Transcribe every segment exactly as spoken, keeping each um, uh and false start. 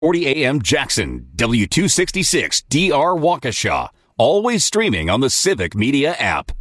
forty A M Jackson, W two sixty-six D R Waukesha. Always streaming on the Civic Media app.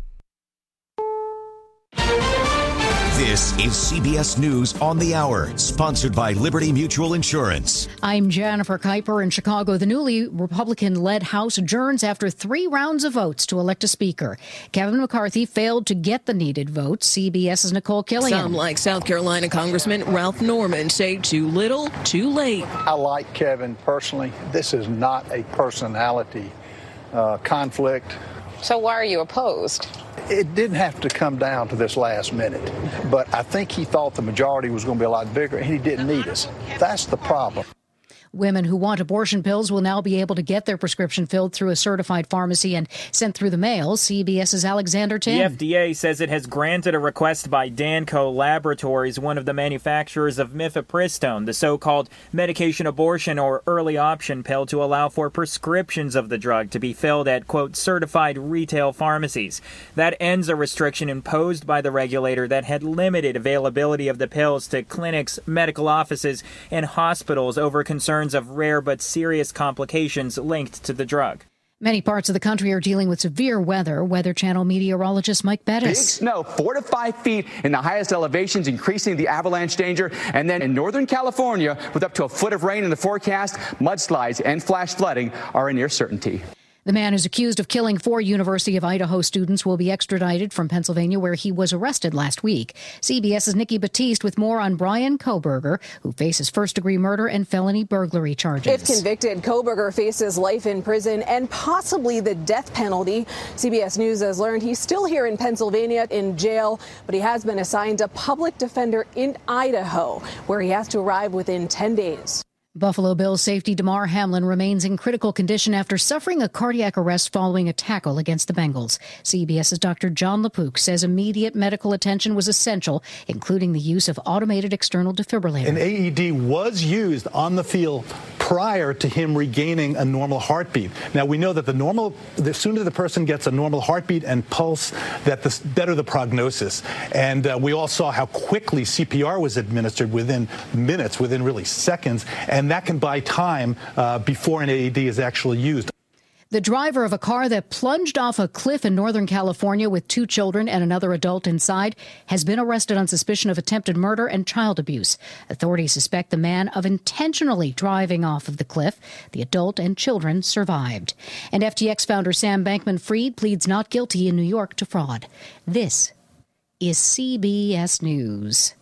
This is C B S News on the Hour, sponsored by Liberty Mutual Insurance. I'm Jennifer Kuiper in Chicago. The newly Republican-led House adjourns after three rounds of votes to elect a speaker. Kevin McCarthy failed to get the needed votes. CBS's Nicole Killian. Some, like South Carolina Congressman Ralph Norman, say too little, too late. I like Kevin personally. This is not a personality uh, conflict. So why are you opposed? It didn't have to come down to this last minute, but I think he thought the majority was going to be a lot bigger, and he didn't need us. That's the problem. Women who want abortion pills will now be able to get their prescription filled through a certified pharmacy and sent through the mail. CBS's Alexander Tim. The F D A says it has granted a request by Danco Laboratories, one of the manufacturers of mifepristone, the so-called medication abortion or early option pill, to allow for prescriptions of the drug to be filled at, quote, certified retail pharmacies. That ends a restriction imposed by the regulator that had limited availability of the pills to clinics, medical offices, and hospitals over concerns of rare but serious complications linked to the drug. Many parts of the country are dealing with severe weather. Weather Channel meteorologist Mike Bettis. Big snow, four to five feet in the highest elevations, increasing the avalanche danger. And then in Northern California, with up to a foot of rain in the forecast, mudslides and flash flooding are a near certainty. The man who's accused of killing four University of Idaho students will be extradited from Pennsylvania, where he was arrested last week. CBS's Nikki Battiste with more on Brian Kohberger, who faces first-degree murder and felony burglary charges. If convicted, Kohberger faces life in prison and possibly the death penalty. C B S News has learned he's still here in Pennsylvania in jail, but he has been assigned a public defender in Idaho, where he has to arrive within ten days. Buffalo Bills safety Damar Hamlin remains in critical condition after suffering a cardiac arrest following a tackle against the Bengals. CBS's Doctor John LaPook says immediate medical attention was essential, including the use of automated external defibrillator. An A E D was used on the field prior to him regaining a normal heartbeat. Now, we know that the normal, the sooner the person gets a normal heartbeat and pulse, that the better the prognosis. And uh, we all saw how quickly C P R was administered within minutes, within really seconds. And And that can buy time uh, before an A E D is actually used. The driver of a car that plunged off a cliff in Northern California with two children and another adult inside has been arrested on suspicion of attempted murder and child abuse. Authorities suspect the man of intentionally driving off of the cliff. The adult and children survived. And F T X founder Sam Bankman-Fried pleads not guilty in New York to fraud. This is C B S News.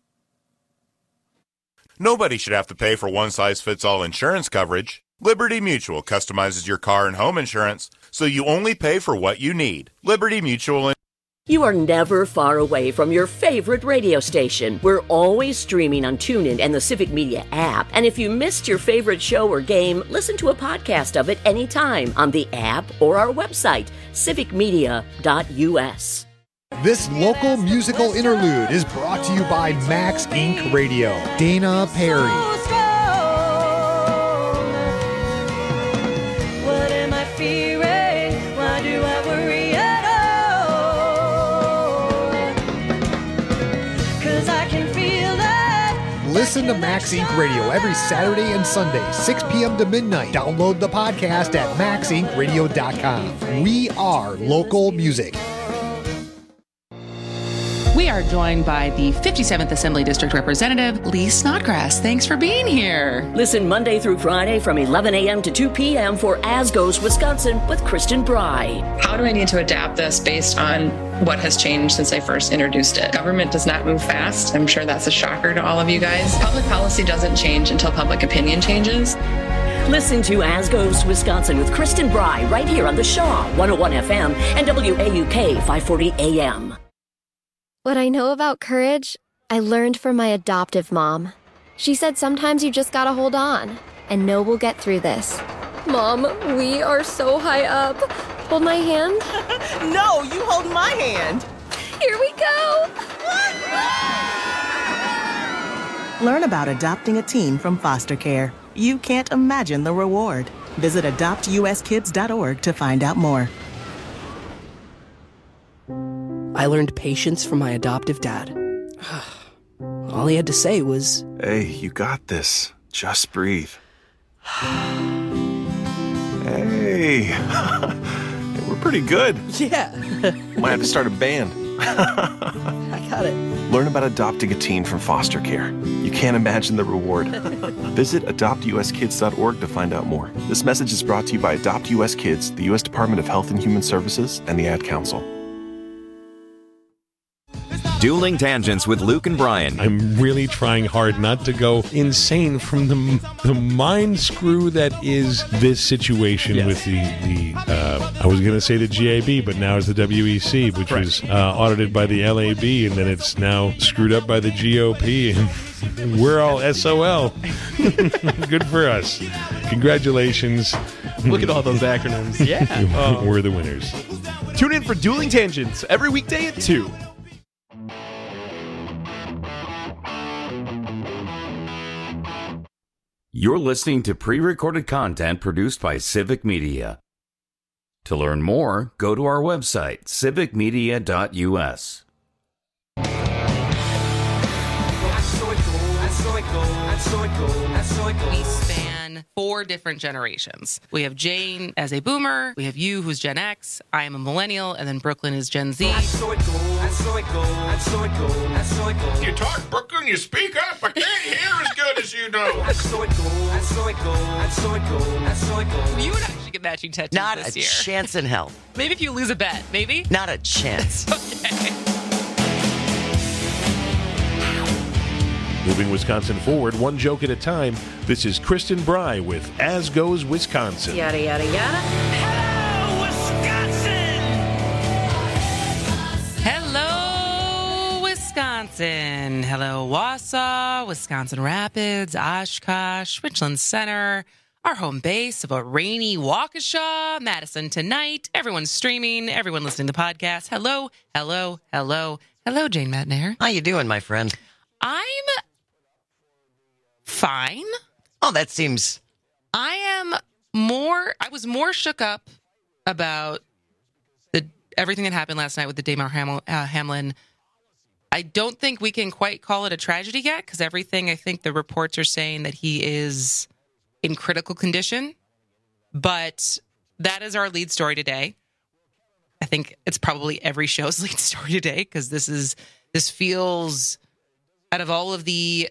Nobody should have to pay for one-size-fits-all insurance coverage. Liberty Mutual customizes your car and home insurance, so you only pay for what you need. Liberty Mutual. You are never far away from your favorite radio station. We're always streaming on TuneIn and the Civic Media app. And if you missed your favorite show or game, listen to a podcast of it anytime on the app or our website, civic media dot u s. This local musical interlude is brought to you by Max Incorporated. Radio. Dana Perry. What am I fearing? Why do I worry at all? 'Cause I can feel it. Listen to Max Incorporated. Radio every Saturday and Sunday, six p.m. to midnight. Download the podcast at max inc radio dot com. We are local music. We are joined by the fifty-seventh Assembly District Representative, Lee Snodgrass. Thanks for being here. Listen Monday through Friday from eleven a.m. to two p.m. for As Goes Wisconsin with Kristen Bry. How do I need to adapt this based on what has changed since I first introduced it? Government does not move fast. I'm sure that's a shocker to all of you guys. Public policy doesn't change until public opinion changes. Listen to As Goes Wisconsin with Kristen Bry right here on the Shaw one oh one F M and W A U K five forty A M. What I know about courage, I learned from my adoptive mom. She said sometimes you just gotta hold on and know we'll get through this. Mom, we are so high up. Hold my hand. No, you hold my hand. Here we go. Learn about adopting a teen from foster care. You can't imagine the reward. Visit adopt u s kids dot org to find out more. I learned patience from my adoptive dad. All he had to say was, "Hey, you got this. Just breathe." Hey, we're pretty good. Yeah. Might have to start a band. I got it. Learn about adopting a teen from foster care. You can't imagine the reward. Visit adopt u s kids dot org to find out more. This message is brought to you by Adopt U S Kids, the U S Department of Health and Human Services, and the Ad Council. Dueling Tangents with Luke and Brian. I'm really trying hard not to go insane from the the mind screw that is this situation yes. with the, the uh, I was going to say the G A B, but now it's the W E C, which right. was uh, audited by the L A B, and then it's now screwed up by the G O P, and we're all S O L. Good for us. Congratulations. Look at all those acronyms. Yeah. Oh. We're the winners. Tune in for Dueling Tangents every weekday at two. You're listening to pre-recorded content produced by Civic Media. To learn more, go to our website, civic media dot u s. We span four different generations. We have Jane as a boomer, we have you who's Gen X, I am a millennial, and then Brooklyn is Gen Z. You talk, Brooklyn, you speak up. I can't hear as good as you know. You would actually get matching tattoos Not this a year. chance in hell. Maybe if you lose a bet, maybe? Not a chance. Okay. Moving Wisconsin forward, one joke at a time. This is Kristen Bry with As Goes Wisconsin. Yada, yada, yada. Hello, Wisconsin! Hello, Wisconsin. Hello, Wausau, Wisconsin Rapids, Oshkosh, Richland Center, our home base of a rainy Waukesha, Madison tonight. Everyone's streaming, everyone listening to the podcast. Hello, hello, hello, hello, Jane Matnair. How you doing, my friend? I'm fine. Oh, that seems... I am more... I was more shook up about the everything that happened last night with the Damar Haml, uh, Hamlin. I don't think we can quite call it a tragedy yet, because everything, I think the reports are saying that he is in critical condition. But that is our lead story today. I think it's probably every show's lead story today, because this is this feels... Out of all of the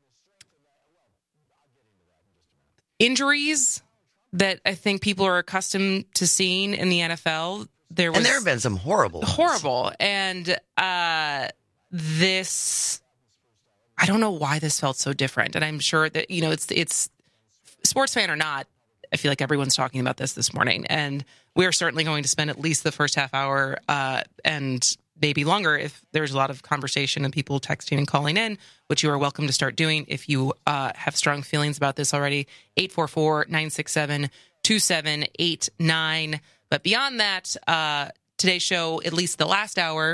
injuries that I think people are accustomed to seeing in the N F L, there was and there have been some horrible, ones. horrible, and uh, this. I don't know why this felt so different, and I'm sure that you know it's it's sports fan or not. I feel like everyone's talking about this this morning, and we're certainly going to spend at least the first half hour uh, and. Maybe longer if there's a lot of conversation and people texting and calling in, which you are welcome to start doing if you uh, have strong feelings about this already. eight four four, nine six seven, two seven eight nine. But beyond that, uh, today's show, at least the last hour,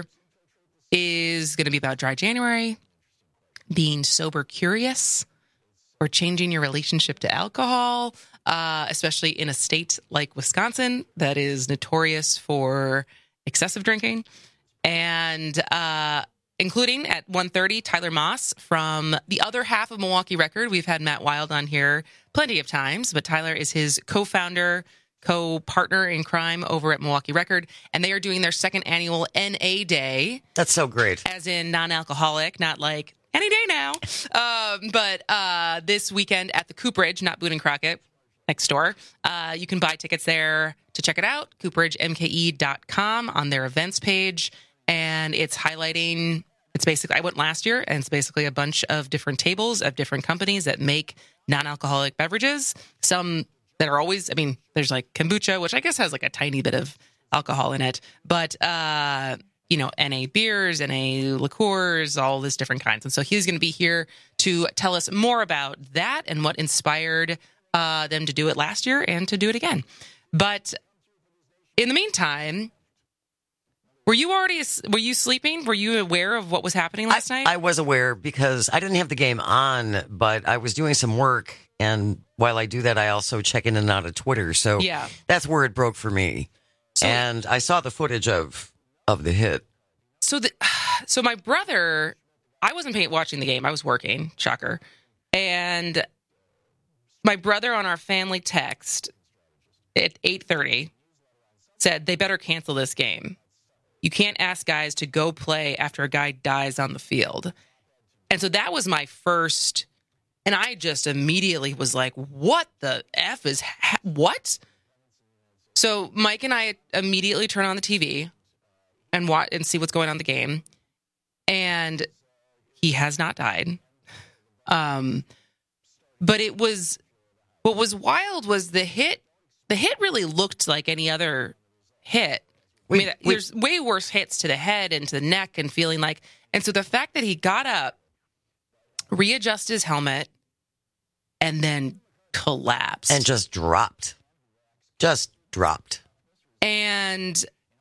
is going to be about dry January, being sober curious, or changing your relationship to alcohol, uh, especially in a state like Wisconsin that is notorious for excessive drinking. And uh, including at one thirty, Tyler Moss from the other half of Milwaukee Record. We've had Matt Wild on here plenty of times, but Tyler is his co-founder, co-partner in crime over at Milwaukee Record. And they are doing their second annual N A Day. That's so great. As in non-alcoholic, not like any day now. Um, but uh, this weekend at the Cooperage, not Boone and Crockett, next door. Uh, you can buy tickets there to check it out, cooperage m k e dot com on their events page. And it's highlighting, it's basically, I went last year, and it's basically a bunch of different tables of different companies that make non-alcoholic beverages. Some that are always, I mean, there's like kombucha, which I guess has like a tiny bit of alcohol in it. But, uh, you know, N A beers, N A liqueurs, all these different kinds. And so he's going to be here to tell us more about that and what inspired uh, them to do it last year and to do it again. But in the meantime... Were you already, were you sleeping? Were you aware of what was happening last I, night? I was aware because I didn't have the game on, but I was doing some work. And while I do that, I also check in and out of Twitter. So yeah. That's where it broke for me. So, and I saw the footage of, of the hit. So the, so my brother, I wasn't paying, watching the game. I was working, shocker. And my brother on our family text at eight thirty said they better cancel this game. You can't ask guys to go play after a guy dies on the field. And so that was my first, and I just immediately was like, what the F is, ha- what? So Mike and I immediately turn on the T V and watch and see what's going on in the game. And he has not died. Um, but it was, what was wild was the hit, the hit really looked like any other hit. We, I mean, we, there's way worse hits to the head and to the neck and feeling like, and so the fact that he got up, readjusted his helmet, and then collapsed. And just dropped. Just dropped. And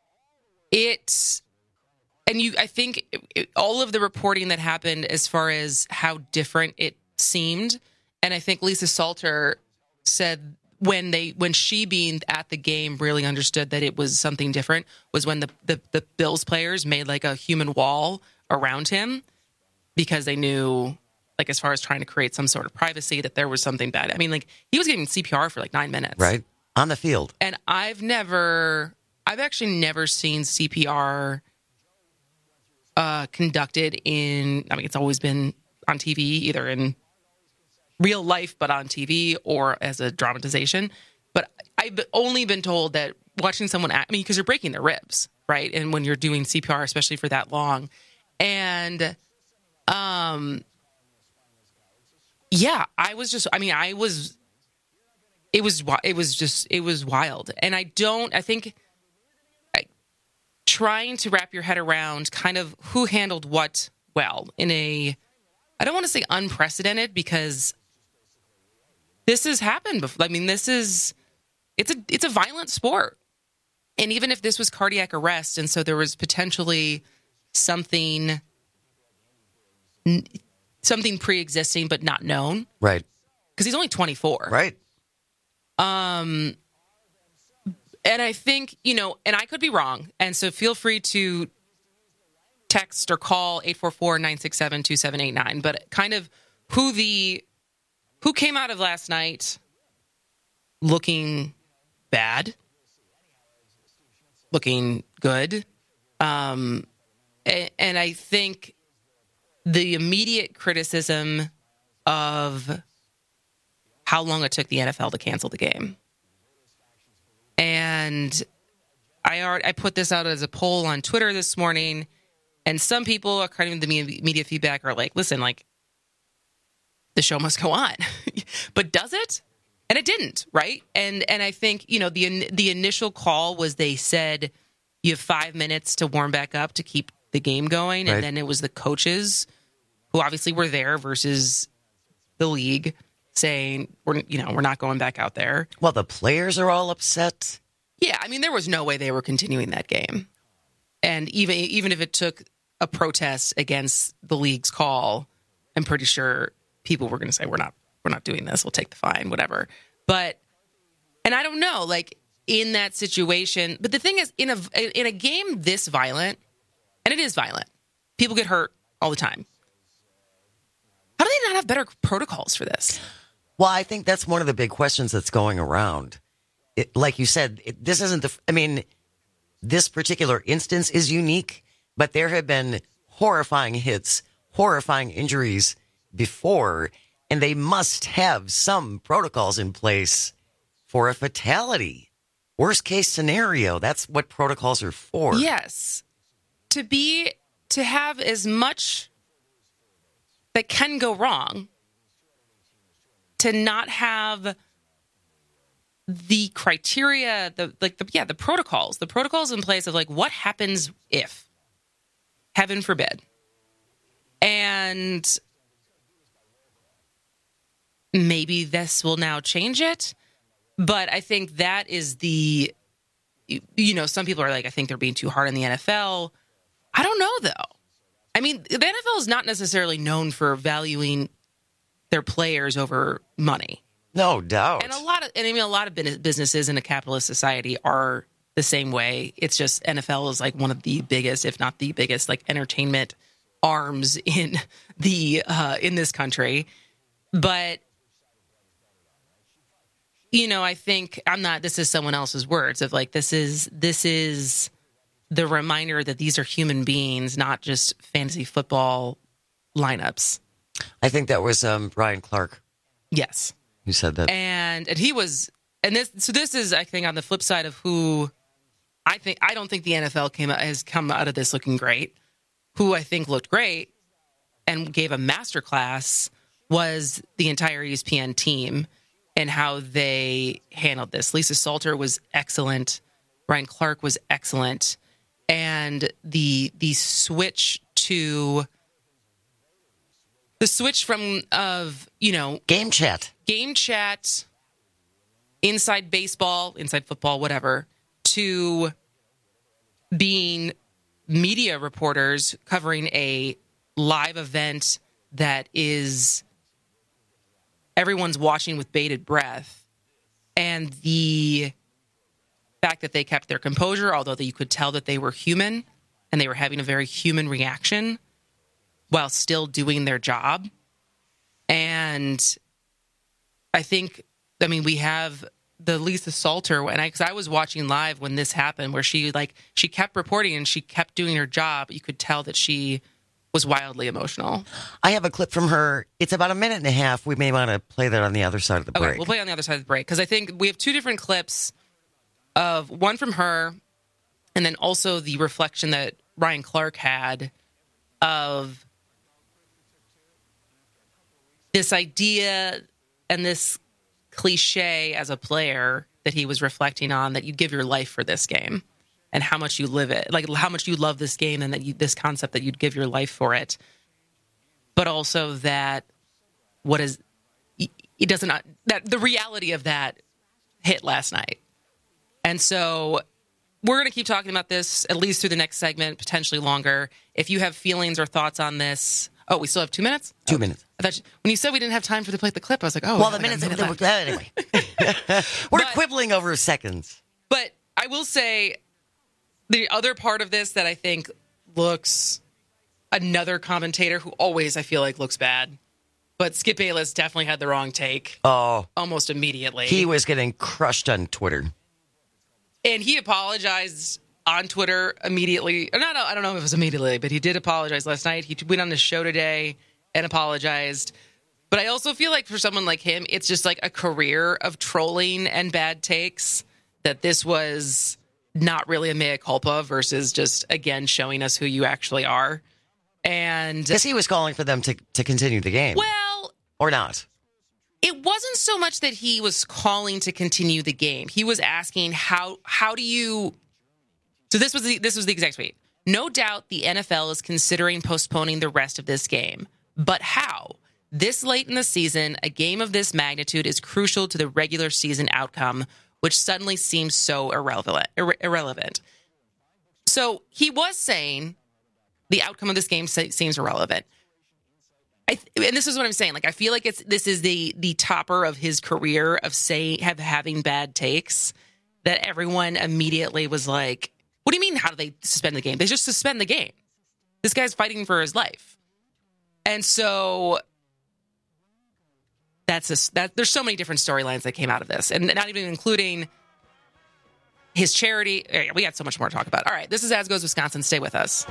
it, and you, I think it, it, all of the reporting that happened as far as how different it seemed, and I think Lisa Salter said when they, when she being at the game really understood that it was something different was when the, the, the Bills players made like a human wall around him because they knew, like, as far as trying to create some sort of privacy, that there was something bad. I mean, like, he was getting C P R for like nine minutes. Right. On the field. And I've never, I've actually never seen C P R uh, conducted in, I mean, it's always been on T V, either in real life, but on T V or as a dramatization. But I've only been told that watching someone act, I mean, because you're breaking their ribs, right? And when you're doing C P R, especially for that long. And, um, yeah, I was just, I mean, I was, it was, it was just, it was wild. And I don't, I think I, trying to wrap your head around kind of who handled what well in a, I don't want to say unprecedented because this has happened before. I mean, this is, it's a, it's a violent sport. And even if this was cardiac arrest, and so there was potentially something, something pre-existing but not known. Right. Because he's only twenty-four. Right. Um, and I think, you know, and I could be wrong. And so feel free to text or call eight four four, nine six seven, two seven eight nine. But kind of who the, who came out of last night looking bad, looking good. Um, and, and I think the immediate criticism of how long it took the N F L to cancel the game. And I already, I put this out as a poll on Twitter this morning, and some people, according to the media feedback, are like, listen, like, the show must go on. But does it? And it didn't, right? And and I think, you know, the the initial call was they said you have five minutes to warm back up to keep the game going. Right. And then it was the coaches who obviously were there versus the league saying, we're, you know, we're not going back out there. Well, the players are all upset. Yeah, I mean, there was no way they were continuing that game. And even even if it took a protest against the league's call, I'm pretty sure people were going to say, we're not, we're not doing this. We'll take the fine, whatever. But, and I don't know, like, in that situation, but the thing is, in a, in a game this violent, and it is violent, people get hurt all the time. How do they not have better protocols for this? Well, I think that's one of the big questions that's going around. It, like you said, it, this isn't the, I mean, this particular instance is unique, but there have been horrifying hits, horrifying injuries before, and they must have some protocols in place for a fatality. Worst case scenario, that's what protocols are for. Yes. To be, to have as much that can go wrong, to not have the criteria, the like the yeah, the protocols, the protocols in place of like what happens if, heaven forbid. And maybe this will now change it. But I think that is the, you know, some people are like, I think they're being too hard on the N F L. I don't know, though. I mean, the N F L is not necessarily known for valuing their players over money. No doubt. And a lot of, and I mean, a lot of businesses in a capitalist society are the same way. It's just N F L is like one of the biggest, if not the biggest, like entertainment arms in the uh, in this country. But you know, I think I'm not, this is someone else's words of like, this is, this is the reminder that these are human beings, not just fantasy football lineups. I think that was um, Ryan Clark. Yes. Who said that. And, and he was, and this, so this is, I think, on the flip side of who I think, I don't think the N F L came has come out of this looking great. Who I think looked great and gave a masterclass was the entire E S P N team and how they handled this. Lisa Salter was excellent. Ryan Clark was excellent. And the the switch to the switch from of, you know, game chat. Game chat, inside baseball, inside football, whatever, to being media reporters covering a live event that is everyone's watching with bated breath, and the fact that they kept their composure, although you could tell that they were human and they were having a very human reaction while still doing their job. And I think, I mean, we have the Lisa Salter, and I, because I was watching live when this happened, where she like she kept reporting and she kept doing her job. You could tell that she was wildly emotional. I have a clip from her. It's about a minute and a half. We may want to play that on the other side of the break. Okay, we'll play on the other side of the break because I think we have two different clips of one from her, and then also the reflection that Ryan Clark had of this idea and this cliche as a player that he was reflecting on, that you give your life for this game and how much you live it, like how much you love this game, and that you, this concept that you'd give your life for it. But also that what is, it doesn't, that the reality of that hit last night. And so we're going to keep talking about this at least through the next segment, potentially longer. If you have feelings or thoughts on this, oh, we still have two minutes? Two oh. minutes. I thought you, when you said we didn't have time for to play the clip, I was like, oh. Well, the like minutes, minute minute anyway. We're but, quibbling over seconds. But I will say the other part of this that I think looks, another commentator who always I feel like looks bad, but Skip Bayless definitely had the wrong take. Oh. Almost immediately. He was getting crushed on Twitter. And he apologized on Twitter immediately. Or not, I don't know if it was immediately, but he did apologize last night. He went on the show today and apologized. But I also feel like for someone like him, it's just like a career of trolling and bad takes, that this was not really a mea culpa versus just, again, showing us who you actually are. And because he was calling for them to, to continue the game. Well, or not. It wasn't so much that he was calling to continue the game. He was asking how how do you. So this was the, this was the exact tweet. No doubt the N F L is considering postponing the rest of this game, but how? This late in the season, a game of this magnitude is crucial to the regular season outcome, which suddenly seems so irrelevant. Irre- irrelevant. So he was saying the outcome of this game seems irrelevant. I th- and this is what I'm saying. Like, I feel like it's this is the the topper of his career of say have having bad takes, that everyone immediately was like, "What do you mean? How do they suspend the game? They just suspend the game. This guy's fighting for his life." And so that's a, that. There's so many different storylines that came out of this, and not even including his charity. We got so much more to talk about. All right, this is As Goes Wisconsin. Stay with us.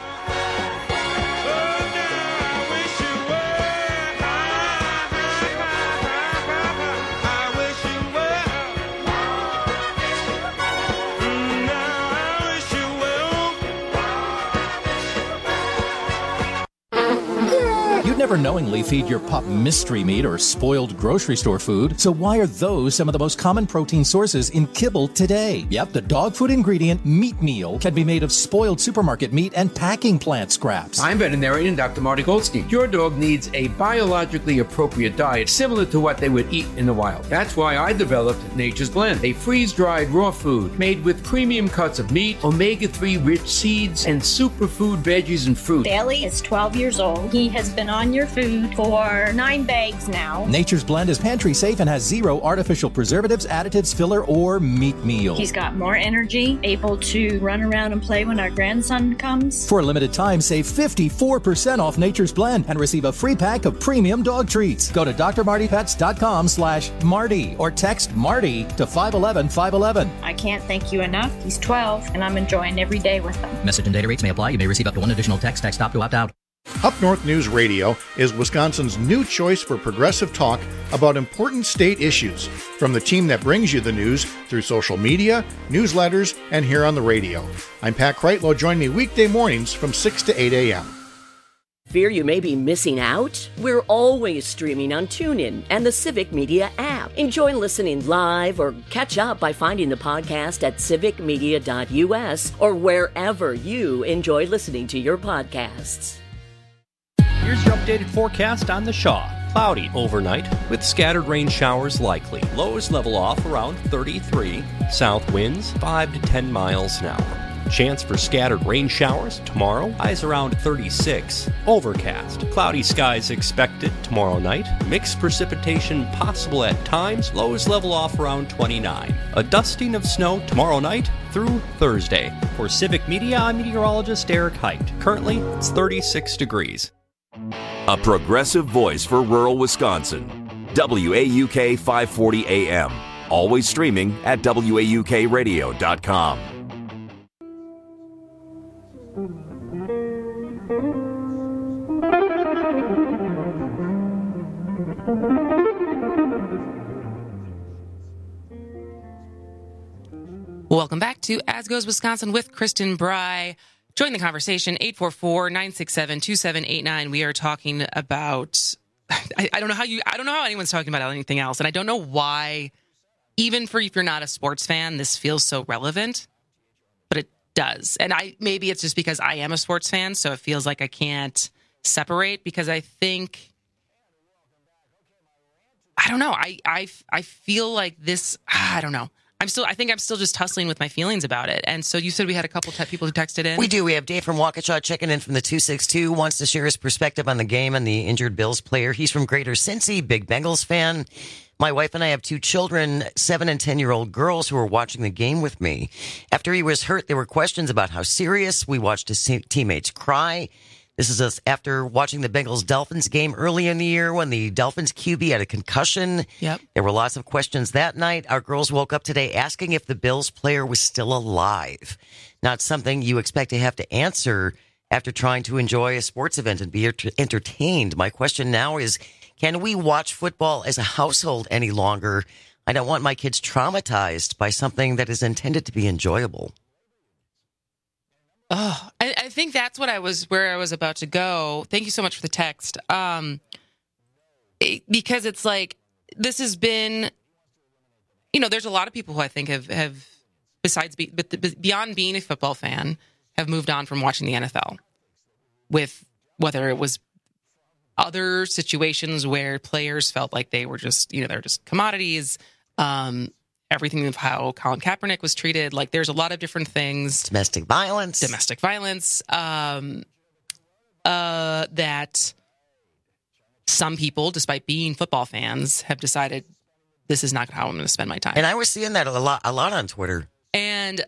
Never knowingly feed your pup mystery meat or spoiled grocery store food, so why are those some of the most common protein sources in kibble today? Yep, the dog food ingredient meat meal can be made of spoiled supermarket meat and packing plant scraps. I'm veterinarian Doctor Marty Goldstein. Your dog needs a biologically appropriate diet similar to what they would eat in the wild. That's why I developed Nature's Blend, a freeze-dried raw food made with premium cuts of meat, omega three rich seeds, and superfood veggies and fruit. Bailey is twelve years old. He has been on your your food for nine bags now. Nature's Blend is pantry safe and has zero artificial preservatives, additives, filler, or meat meal. He's got more energy, able to run around and play when our grandson comes. For a limited time, save fifty-four percent off Nature's Blend and receive a free pack of premium dog treats. Go to d r marty pets dot com slash Marty or text Marty to five one one five one one. I can't thank you enough. He's twelve, and I'm enjoying every day with him. Message and data rates may apply. You may receive up to one additional text. Text stop to opt out. Up North News Radio is Wisconsin's new choice for progressive talk about important state issues, from the team that brings you the news through social media, newsletters, and here on the radio. I'm Pat Kreitlow. Join me weekday mornings from six to eight a.m. Fear you may be missing out? We're always streaming on TuneIn and the Civic Media app. Enjoy listening live or catch up by finding the podcast at civic media dot u s or wherever you enjoy listening to your podcasts. Here's your updated forecast on the Shaw. Cloudy overnight with scattered rain showers likely. Lows level off around thirty-three. South winds five to ten miles an hour. Chance for scattered rain showers tomorrow. Highs around thirty-six. Overcast. Cloudy skies expected tomorrow night. Mixed precipitation possible at times. Lows level off around twenty-nine. A dusting of snow tomorrow night through Thursday. For Civic Media, I'm meteorologist Eric Height. Currently, it's thirty-six degrees. A progressive voice for rural Wisconsin. W A U K five forty A M. Always streaming at W A U K radio dot com. Welcome back to As Goes Wisconsin with Kristen Bry. Join the conversation, eight four four, nine six seven, two seven eight nine. We are talking about, I, I don't know how you, I don't know how anyone's talking about anything else. And I don't know why, even for if you're not a sports fan, this feels so relevant, but it does. And I, maybe it's just because I am a sports fan, so it feels like I can't separate, because I think, I don't know. I, I, I feel like this, I don't know. I'm still, I think I'm still just tussling with my feelings about it. And so you said we had a couple of people who texted in. We do. We have Dave from Waukesha checking in from the two six two, wants to share his perspective on the game and the injured Bills player. He's from Greater Cincy, big Bengals fan. My wife and I have two children, seven and ten-year-old girls who are watching the game with me. After he was hurt, there were questions about how serious. We watched his teammates cry. This is us after watching the Bengals-Dolphins game early in the year when the Dolphins Q B had a concussion. Yep. There were lots of questions that night. Our girls woke up today asking if the Bills player was still alive. Not something you expect to have to answer after trying to enjoy a sports event and be entertained. My question now is, can we watch football as a household any longer? I don't want my kids traumatized by something that is intended to be enjoyable. Oh, I, I think that's what I was, where I was about to go. Thank you so much for the text. Um, it, because it's like, this has been, you know, there's a lot of people who I think have, have besides, be, but the, beyond being a football fan, have moved on from watching the N F L with whether it was other situations where players felt like they were just, you know, they're just commodities, um, everything of how Colin Kaepernick was treated. Like, there's a lot of different things. Domestic violence. Domestic violence. Um, uh, that some people, despite being football fans, have decided this is not how I'm going to spend my time. And I was seeing that a lot, a lot on Twitter. And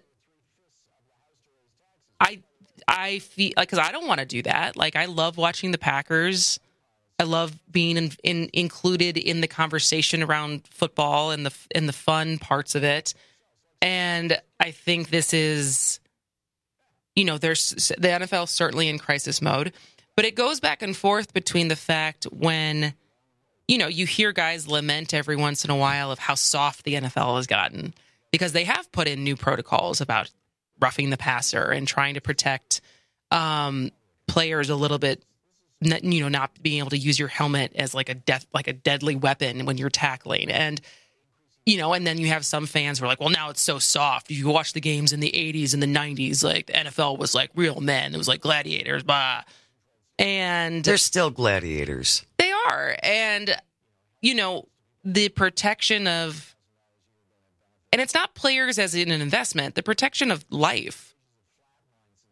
I, I feel like, because I don't want to do that. Like, I love watching the Packers. I love being in, in, included in the conversation around football and the and the fun parts of it. And I think this is, you know, there's the N F L certainly in crisis mode, but it goes back and forth between the fact when, you know, you hear guys lament every once in a while of how soft the N F L has gotten, because they have put in new protocols about roughing the passer and trying to protect um, players a little bit. You know, not being able to use your helmet as like a death, like a deadly weapon when you're tackling. And, you know, and then you have some fans who are like, well, now it's so soft. You watch the games in the eighties and the nineties, like the N F L was like real men. It was like gladiators, blah. And they're still gladiators. They are. And, you know, the protection of, and it's not players as in an investment, the protection of life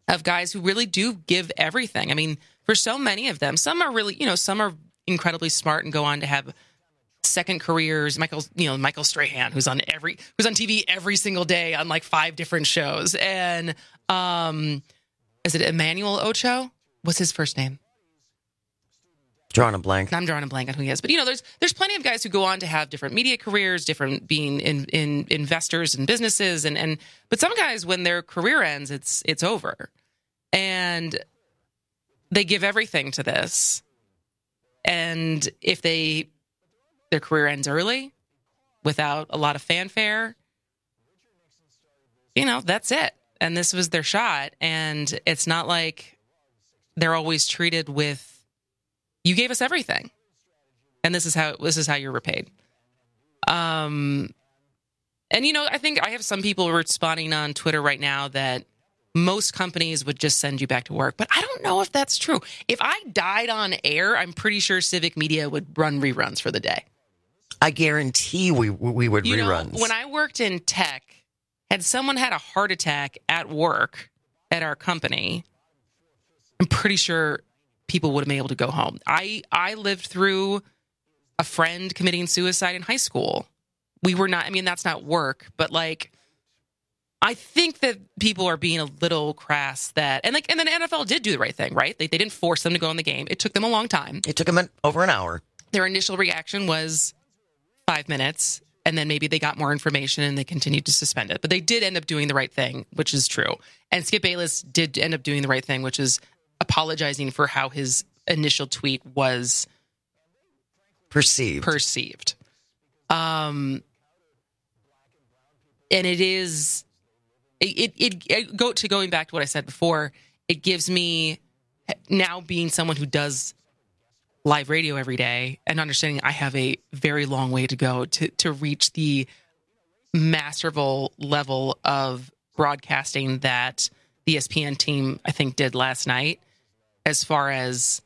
of guys who really do give everything. I mean, for so many of them, some are really, you know, some are incredibly smart and go on to have second careers. Michael, you know, Michael Strahan, who's on every, who's on T V every single day on like five different shows. And um, is it Emmanuel Ocho? What's his first name? Drawing a blank. I'm drawing a blank on who he is. But, you know, there's there's plenty of guys who go on to have different media careers, different being in, in investors and businesses. And, and but some guys, when their career ends, it's it's over. And they give everything to this. And if they their career ends early without a lot of fanfare, you know, that's it. And this was their shot. And it's not like they're always treated with, you gave us everything, and this is how this is how you're repaid. Um, and you know, I think I have some people responding on Twitter right now that most companies would just send you back to work, but I don't know if that's true. If I died on air, I'm pretty sure Civic Media would run reruns for the day. I guarantee we we would you reruns. Know, when I worked in tech, had someone had a heart attack at work at our company, I'm pretty sure people would have been able to go home. I, I lived through a friend committing suicide in high school. We were not, I mean, that's not work, but like, I think that people are being a little crass that, and like, and then the N F L did do the right thing, right? They, they didn't force them to go in the game. It took them a long time. It took them an, over an hour. Their initial reaction was five minutes, and then maybe they got more information and they continued to suspend it. But they did end up doing the right thing, which is true. And Skip Bayless did end up doing the right thing, which is apologizing for how his initial tweet was perceived. Perceived. Um, and it is, it, it, it go to going back to what I said before, it gives me, now being someone who does live radio every day and understanding I have a very long way to go to, to reach the masterful level of broadcasting that the E S P N team, I think, did last night, as far as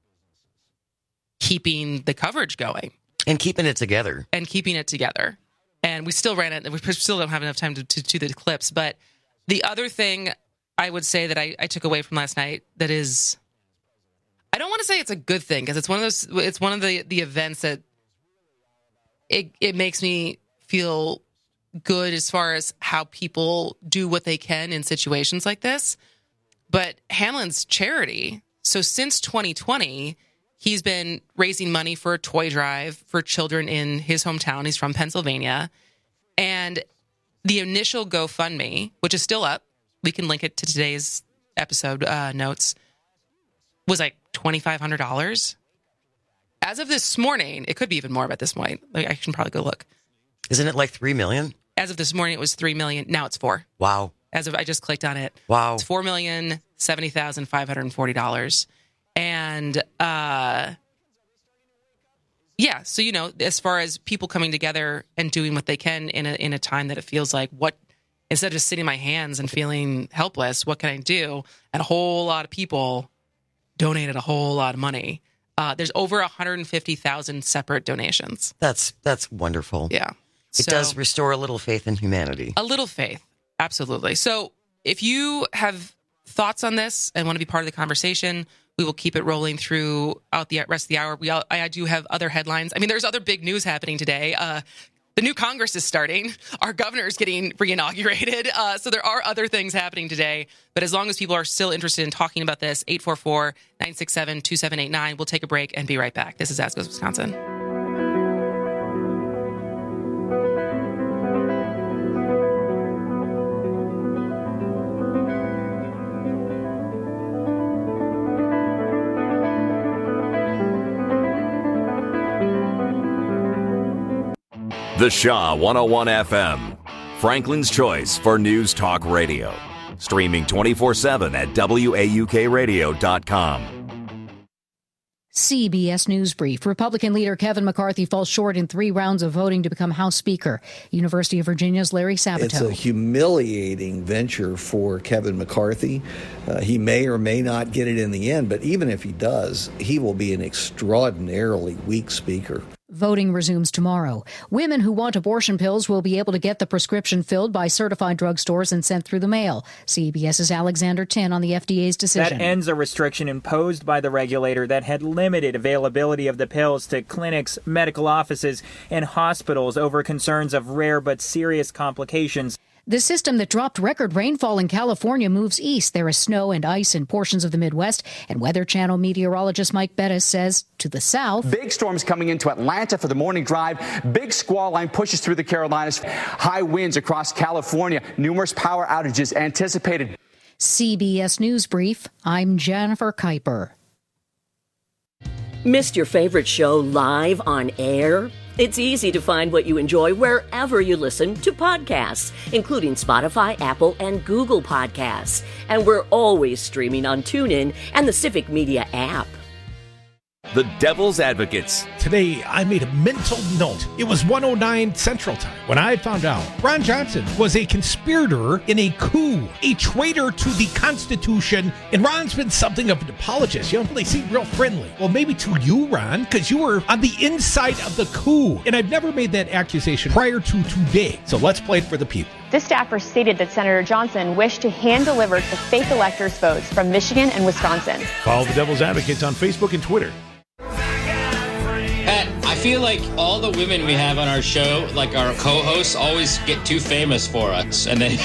keeping the coverage going. And keeping it together. And keeping it together. And we still ran it. We still don't have enough time to, to do the clips. But the other thing I would say that I, I took away from last night that is, I don't want to say it's a good thing, because it's one of those, it's one of the, the events that it it makes me feel good as far as how people do what they can in situations like this. But Hanlon's charity, so since twenty twenty, he's been raising money for a toy drive for children in his hometown. He's from Pennsylvania. And the initial GoFundMe, which is still up, we can link it to today's episode uh, notes, was like twenty-five hundred dollars. As of this morning, it could be even more at this point. I can probably go look. Isn't it like three million dollars? As of this morning, it was three million dollars. Now it's four. Wow. As of, I just clicked on it. Wow. It's four million seventy thousand five hundred forty dollars. And, uh, yeah, so, you know, as far as people coming together and doing what they can in a, in a time that it feels like, what, instead of just sitting in my hands and feeling helpless, what can I do? And a whole lot of people donated a whole lot of money. Uh, there's over one hundred fifty thousand separate donations. That's that's wonderful. Yeah. It So- does restore a little faith in humanity. A little faith. Absolutely. So if you have thoughts on this and want to be part of the conversation, we will keep it rolling throughout the rest of the hour. We all, I do have other headlines. I mean, there's other big news happening today. Uh, the new Congress is starting. Our governor is getting reinaugurated. Uh, so there are other things happening today. But as long as people are still interested in talking about this, eight four four, nine six seven, two seven eight nine. We'll take a break and be right back. This is As Goes Wisconsin. The Shaw one oh one F M, Franklin's choice for news talk radio. Streaming twenty-four seven at W A U K radio dot com. C B S News Brief. Republican leader Kevin McCarthy falls short in three rounds of voting to become House Speaker. University of Virginia's Larry Sabato. It's a humiliating venture for Kevin McCarthy. Uh, he may or may not get it in the end, but even if he does, he will be an extraordinarily weak speaker. Voting resumes tomorrow. Women who want abortion pills will be able to get the prescription filled by certified drugstores and sent through the mail. CBS's Alexander Tin on the F D A's decision. That ends a restriction imposed by the regulator that had limited availability of the pills to clinics, medical offices, and hospitals over concerns of rare but serious complications. The system that dropped record rainfall in California moves east. There is snow and ice in portions of the Midwest, and Weather Channel meteorologist Mike Bettis says to the south. Big storms coming into Atlanta for the morning drive. Big squall line pushes through the Carolinas. High winds across California. Numerous power outages anticipated. C B S News Brief, I'm Jennifer Kuiper. Missed your favorite show live on air? It's easy to find what you enjoy wherever you listen to podcasts, including Spotify, Apple, and Google Podcasts. And we're always streaming on TuneIn and the Civic Media app. The Devil's Advocates. Today, I made a mental note. It was one oh nine Central Time when I found out Ron Johnson was a conspirator in a coup, a traitor to the Constitution, and Ron's been something of an apologist. You know, they seem real friendly. Well, maybe to you, Ron, because you were on the inside of the coup, and I've never made that accusation prior to today. So let's play it for the people. This staffer stated that Senator Johnson wished to hand-deliver the fake electors' votes from Michigan and Wisconsin. Follow the Devil's Advocates on Facebook and Twitter. Pat, I feel like all the women we have on our show, like our co-hosts, always get too famous for us. And then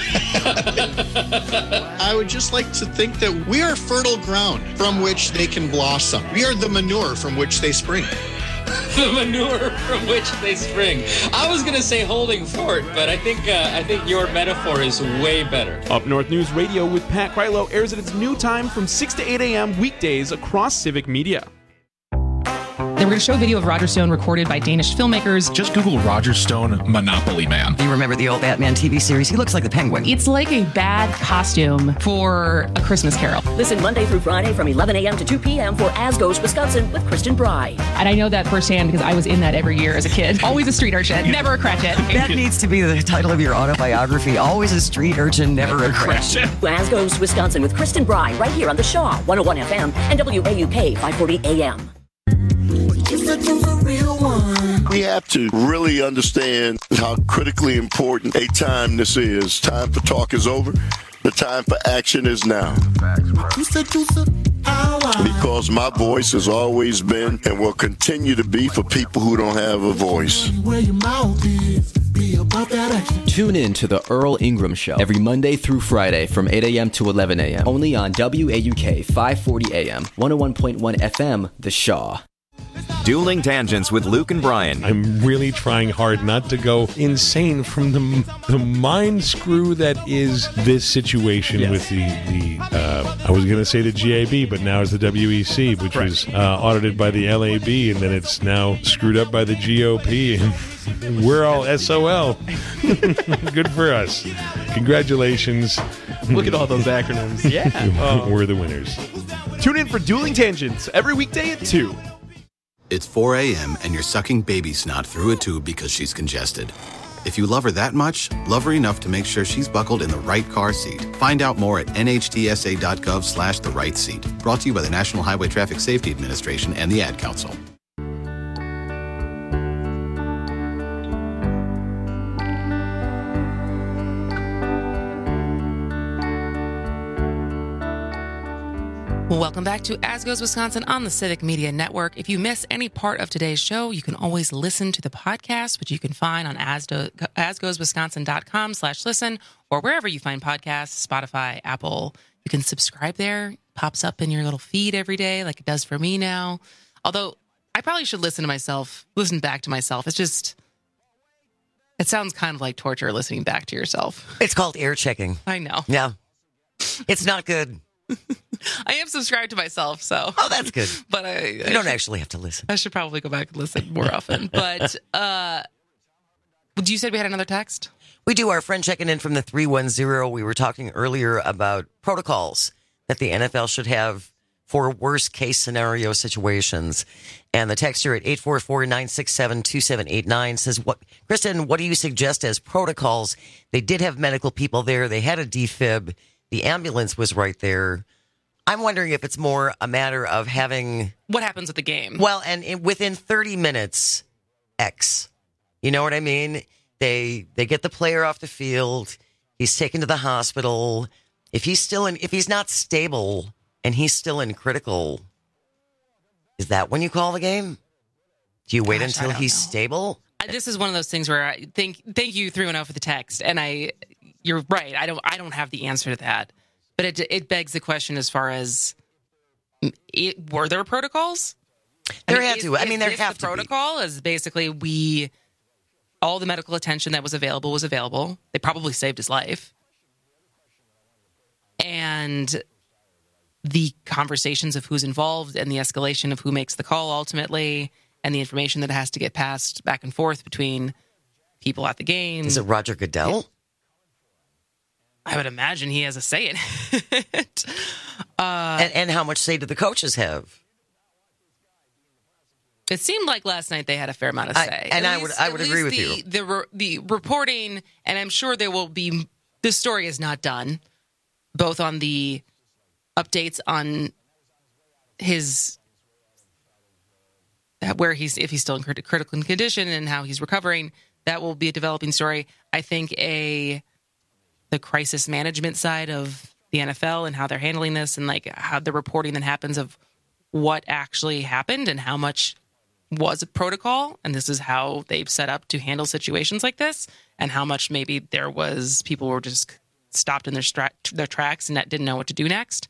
I would just like to think that we are fertile ground from which they can blossom. We are the manure from which they spring. The manure from which they spring. I was gonna say holding fort, but I think uh, I think your metaphor is way better. Up North News Radio with Pat Krylo airs at its new time from six to eight a.m. weekdays across Civic Media. They were going to show a video of Roger Stone recorded by Danish filmmakers. Just Google Roger Stone Monopoly Man. Do you remember the old Batman T V series? He looks like the Penguin. It's like a bad costume for A Christmas Carol. Listen Monday through Friday from eleven a.m. to two p.m. for As Goes Wisconsin with Kristen Bry. And I know that firsthand because I was in that every year as a kid. Always a street urchin, never a cratchit. That needs to be the title of your autobiography. Always a street urchin, never a cratchit. As Goes Wisconsin with Kristen Bry right here on the Shaw one oh one F M and W A U K five forty A M. We have to really understand how critically important a time this is. Time for talk is over. The time for action is now. Because my voice has always been and will continue to be for people who don't have a voice. Tune in to the Earl Ingram Show every Monday through Friday from eight a.m. to eleven a.m. Only on W A U K five forty A M, one oh one point one F M, The Shaw. Dueling Tangents with Luke and Brian. I'm really trying hard not to go insane from the the mind screw that is this situation yes. with the, the uh, I was going to say the G A B, but now it's the W E C, which right. was uh, audited by the L A B, and then it's now screwed up by the G O P, and we're all S O L. Good for us. Congratulations. Look at all those acronyms. Yeah. Oh. We're the winners. Tune in for Dueling Tangents every weekday at two. It's four a.m. and you're sucking baby snot through a tube because she's congested. If you love her that much, love her enough to make sure she's buckled in the right car seat. Find out more at N H T S A dot gov slash the right seat. Brought to you by the National Highway Traffic Safety Administration and the Ad Council. Welcome back to As Goes Wisconsin on the Civic Media Network. If you miss any part of today's show, you can always listen to the podcast, which you can find on asdo, asgoeswisconsin.com slash listen, or wherever you find podcasts, Spotify, Apple. You can subscribe there. It pops up in your little feed every day like it does for me now. Although I probably should listen to myself, listen back to myself. It's just, it sounds kind of like torture listening back to yourself. It's called ear checking. I know. Yeah. It's not good. I am subscribed to myself, so. Oh, that's good. But I, you I don't should, actually have to listen. I should probably go back and listen more often. But uh, you said we had another text? We do. Our friend checking in from the three one zero. We were talking earlier about protocols that the N F L should have for worst case scenario situations. And the texter at eight four four, nine six seven, two seven eight nine says, "What, Kristen, what do you suggest as protocols? They did have medical people there. They had a defib. The ambulance was right there. I'm wondering if it's more a matter of having what happens with the game. Well, and in, within thirty minutes, X. You know what I mean? They they get the player off the field. He's taken to the hospital. If he's still in, if he's not stable and he's still in critical, is that when you call the game? Do you wait Gosh, until he's know. stable? This is one of those things where I think, thank you, three one zero for the text, and I, you're right. I don't, I don't have the answer to that, but it it begs the question as far as, it, were there protocols? There I mean, had is, to. I mean, there is have the to protocol be. is basically we, all the medical attention that was available was available. They probably saved his life, and the conversations of who's involved and the escalation of who makes the call ultimately, and the information that has to get passed back and forth between people at the game. Is it Roger Goodell? I would imagine he has a say in it. uh, and, and how much say do the coaches have? It seemed like last night they had a fair amount of say. I, and at I least, would I would agree with the, you. The, re, the reporting, and I'm sure there will be, this story is not done, both on the updates on his, where he's, if he's still in crit- critical condition and how he's recovering. That will be a developing story. I think a, the crisis management side of the N F L and how they're handling this, and like how the reporting that happens of what actually happened and how much was a protocol, and this is how they've set up to handle situations like this, and how much maybe there was people were just stopped in their stra- their tracks and that didn't know what to do next.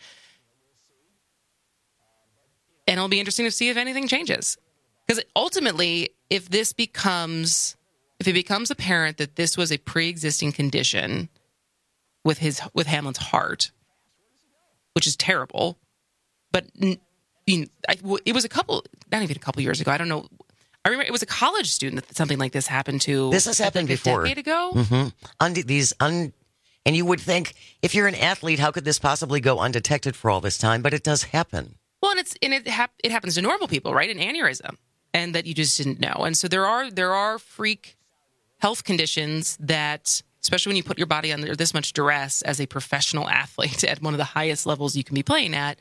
And it'll be interesting to see if anything changes, because ultimately, if this becomes, if it becomes apparent that this was a pre-existing condition with his with Hamlin's heart, which is terrible, but. I, it was a couple, not even a couple years ago. I don't know. I remember it was a college student that something like this happened to. This has happened like before. A decade ago. Mm-hmm. Und- these un- and you would think, if you're an athlete, how could this possibly go undetected for all this time? But it does happen. Well, and it's and it hap- it happens to normal people, right? An aneurysm, and that you just didn't know. And so there are there are freak health conditions that, especially when you put your body under this much duress as a professional athlete at one of the highest levels you can be playing at.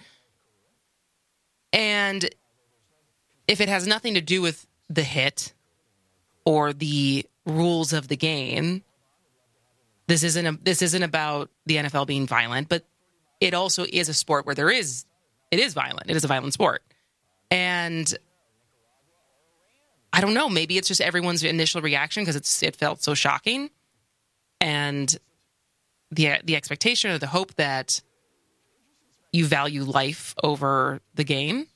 And if it has nothing to do with the hit or the rules of the game, this isn't a, this isn't about the N F L being violent, but it also is a sport where there is it is violent. It is a violent sport, and I don't know. Maybe it's just everyone's initial reaction because it's it felt so shocking, and the the expectation or the hope that you value life over the game.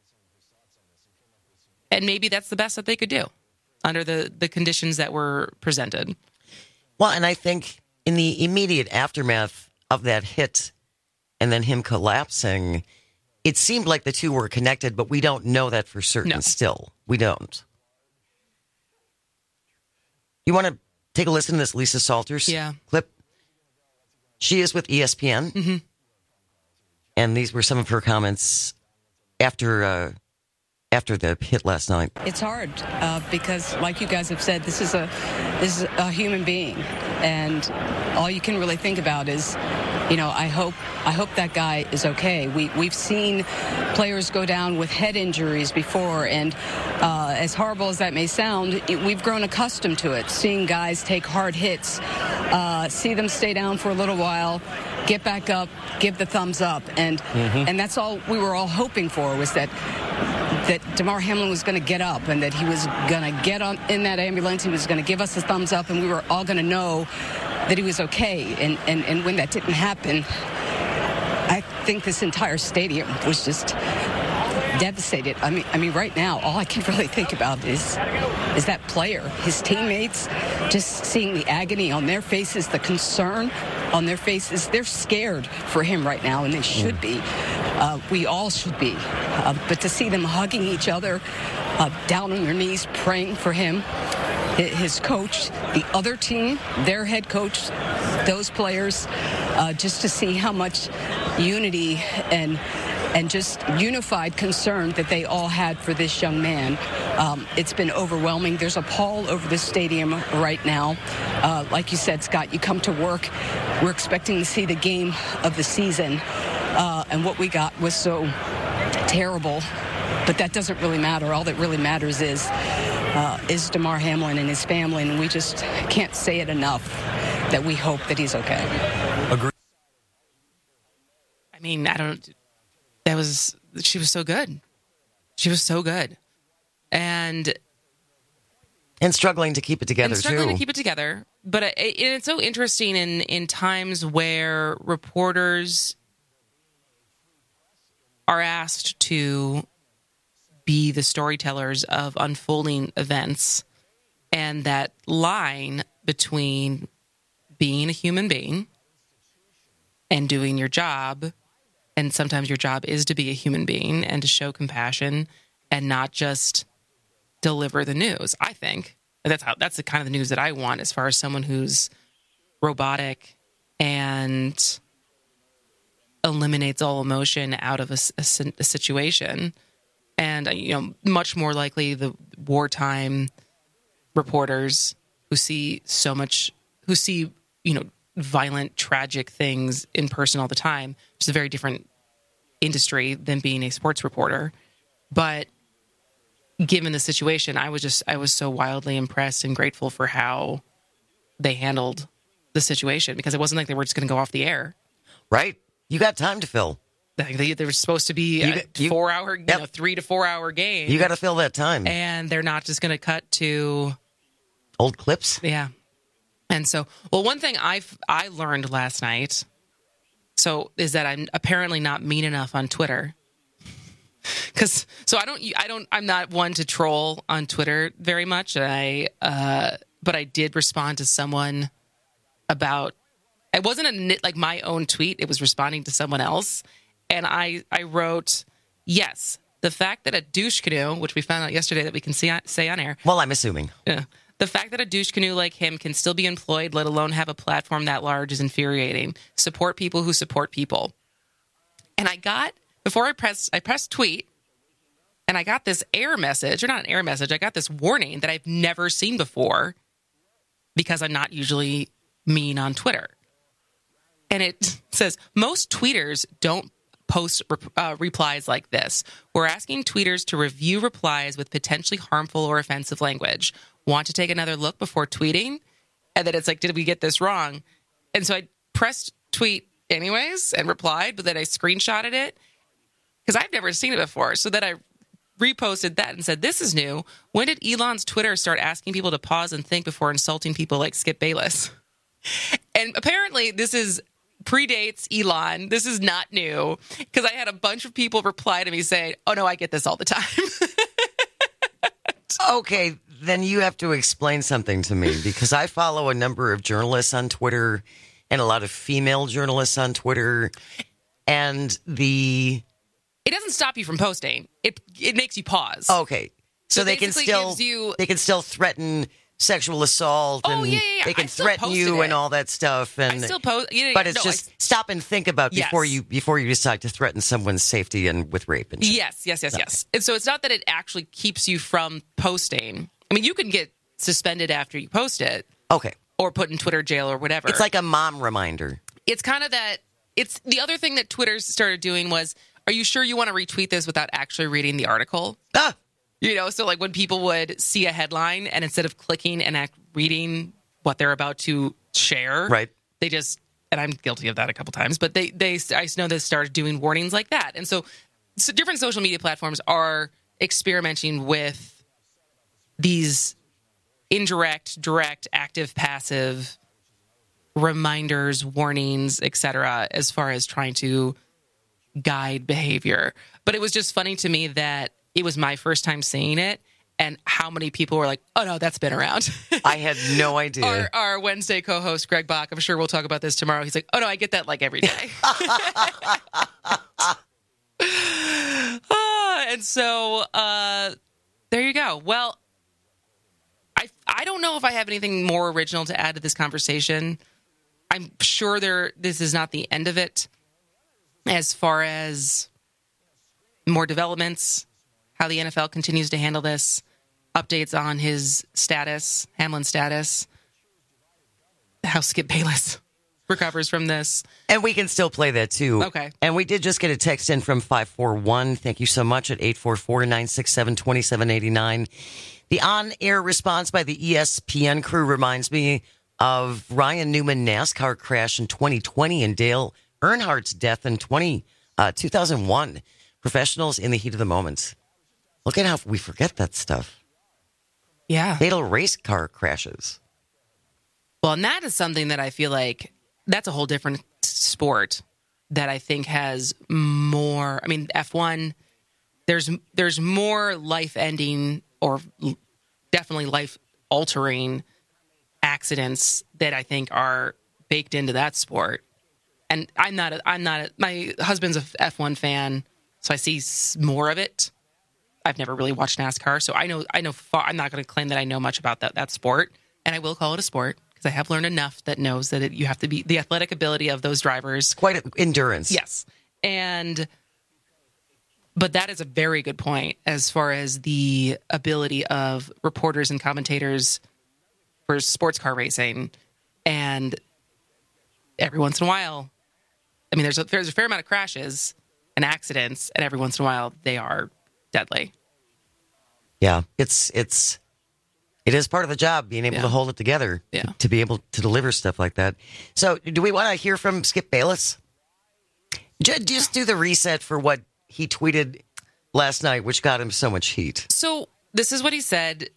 And maybe that's the best that they could do under the, the conditions that were presented. Well, and I think in the immediate aftermath of that hit and then him collapsing, it seemed like the two were connected, but we don't know that for certain No. still. We don't. You want to take a listen to this Lisa Salters Yeah. clip? She is with E S P N. Mm-hmm. And these were some of her comments after uh, after the hit last night. It's hard uh, because, like you guys have said, this is a this is a human being, and all you can really think about is, you know, I hope I hope that guy is okay. We we've seen players go down with head injuries before, and uh, as horrible as that may sound, it, we've grown accustomed to it. Seeing guys take hard hits, uh, see them stay down for a little while, get back up, give the thumbs up, and Mhm. and that's all we were all hoping for, was that that Damar Hamlin was going to get up and that he was going to get on in that ambulance. He was going to give us a thumbs up, and we were all going to know that he was okay. And, and, and when that didn't happen, I think this entire stadium was just devastated. I mean, I mean, right now, all I can really think about is is that player, his teammates, just seeing the agony on their faces, the concern on their faces. They're scared for him right now, and they should be. Uh, we all should be. Uh, but to see them hugging each other, uh, down on their knees, praying for him, hi- his coach, the other team, their head coach, those players, uh, just to see how much unity and and just unified concern that they all had for this young man. Um, it's been overwhelming. There's a pall over the stadium right now. Uh, like you said, Scott, you come to work. We're expecting to see the game of the season. Uh, and what we got was so terrible. But that doesn't really matter. All that really matters is uh, is Damar Hamlin and his family, and we just can't say it enough that we hope that he's okay. Agree. I mean, I don't. That was she was so good. She was so good, and and struggling to keep it together and struggling too. to keep it together. But it, it, it's so interesting in in times where reporters are asked to be the storytellers of unfolding events, and that line between being a human being and doing your job, and sometimes your job is to be a human being and to show compassion and not just deliver the news. I think that's how that's the kind of the news that I want, as far as someone who's robotic and eliminates all emotion out of a, a, a situation. And, you know, much more likely the wartime reporters who see so much, who see, you know, violent, tragic things in person all the time, which is a very different industry than being a sports reporter. But given the situation, I was just, I was so wildly impressed and grateful for how they handled the situation, because it wasn't like they were just going to go off the air. Right. You got time to fill. They, they were supposed to be you, a you, four-hour, yep. you know, three to four-hour game. You got to fill that time, and they're not just going to cut to old clips. Yeah, and so, well, one thing I I learned last night, so is that I'm apparently not mean enough on Twitter, because so I don't I don't I'm not one to troll on Twitter very much. And I uh, but I did respond to someone about. It wasn't a like my own tweet. It was responding to someone else. And I, I wrote, yes, the fact that a douche canoe, which we found out yesterday that we can see, say on air. Well, I'm assuming. Yeah. The fact that a douche canoe like him can still be employed, let alone have a platform that large, is infuriating. Support people who support people. And I got, before I pressed, I pressed tweet, and I got this error message, or not an error message, I got this warning that I've never seen before, because I'm not usually mean on Twitter. And it says, most tweeters don't post uh, replies like this. We're asking tweeters to review replies with potentially harmful or offensive language. Want to take another look before tweeting? And then it's like, did we get this wrong? And so I pressed tweet anyways and replied, but then I screenshotted it because I've never seen it before. So then I reposted that and said, this is new. When did Elon's Twitter start asking people to pause and think before insulting people like Skip Bayless? And apparently this is predates Elon. This is not new, because I had a bunch of people reply to me saying, oh no, I get this all the time. Okay, then you have to explain something to me, because I follow a number of journalists on Twitter and a lot of female journalists on Twitter, and the... It doesn't stop you from posting. It it makes you pause. Okay. So, So they can still gives you- they can still threaten sexual assault, Oh, and yeah, yeah, yeah. they can I still threaten posted you it. and all that stuff. And I still post- yeah, but it's no, just I- stop and think about Yes. before you before you decide to threaten someone's safety and with rape and shit. Yes, yes, yes, yes. And so it's not that it actually keeps you from posting. I mean, you can get suspended after you post it. Okay. Or put in Twitter jail or whatever. It's like a mom reminder. It's kind of that. It's the other thing that Twitter started doing was, are you sure you want to retweet this without actually reading the article? Ah! You know, so like when people would see a headline and instead of clicking and act, reading what they're about to share, right? They just, and I'm guilty of that a couple times, but they, they, I know they started doing warnings like that. And so, so different social media platforms are experimenting with these indirect, direct, active, passive reminders, warnings, et cetera, as far as trying to guide behavior. But it was just funny to me that it was my first time seeing it, and how many people were like, oh no, that's been around. I had no idea. Our, our Wednesday co-host, Greg Bach, I'm sure we'll talk about this tomorrow. He's like, oh no, I get that like every day. uh, and so uh, there you go. Well, I I don't know if I have anything more original to add to this conversation. I'm sure there this is not the end of it as far as more developments, how the N F L continues to handle this, updates on his status, Hamlin's status, how Skip Bayless recovers from this. And we can still play that, too. Okay. And we did just get a text in from five four one. Thank you so much at eight four four, nine six seven, two seven eight nine. The on-air response by the E S P N crew reminds me of Ryan Newman NASCAR crash in twenty twenty and Dale Earnhardt's death in twenty, uh, two thousand one. Professionals in the heat of the moment. Look at how we forget that stuff. Yeah. Fatal race car crashes. Well, and that is something that I feel like that's a whole different sport that I think has more. I mean, F one, there's there's more life-ending or definitely life-altering accidents that I think are baked into that sport. And I'm not. A, I'm not. A, my husband's a F one fan, so I see more of it. I've never really watched NASCAR, so I know. I know. Far, I'm not going to claim that I know much about that that sport, and I will call it a sport. I have learned enough that knows that it, you have to be the athletic ability of those drivers. Quite endurance. Yes. And, but that is a very good point as far as the ability of reporters and commentators for sports car racing. And every once in a while, I mean, there's a, there's a fair amount of crashes and accidents, and every once in a while they are deadly. Yeah. It's, it's, It is part of the job, being able yeah. to hold it together, yeah. to be able to deliver stuff like that. So do we want to hear from Skip Bayless? Just do the reset for what he tweeted last night, which got him so much heat. So this is what he said.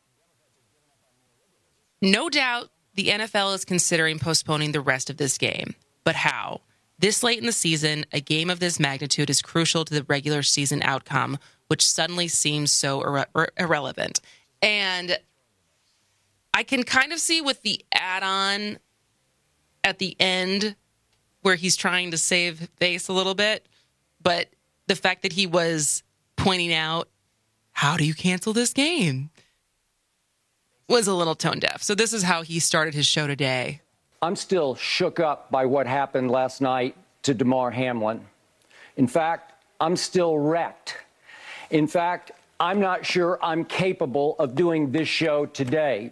No doubt the N F L is considering postponing the rest of this game. But how? This late in the season, a game of this magnitude is crucial to the regular season outcome, which suddenly seems so irre- irrelevant. And I can kind of see with the add-on at the end where he's trying to save face a little bit, but the fact that he was pointing out, how do you cancel this game, was a little tone deaf. So this is how he started his show today. I'm still shook up by what happened last night to Damar Hamlin. In fact, I'm still wrecked. In fact, I'm not sure I'm capable of doing this show today.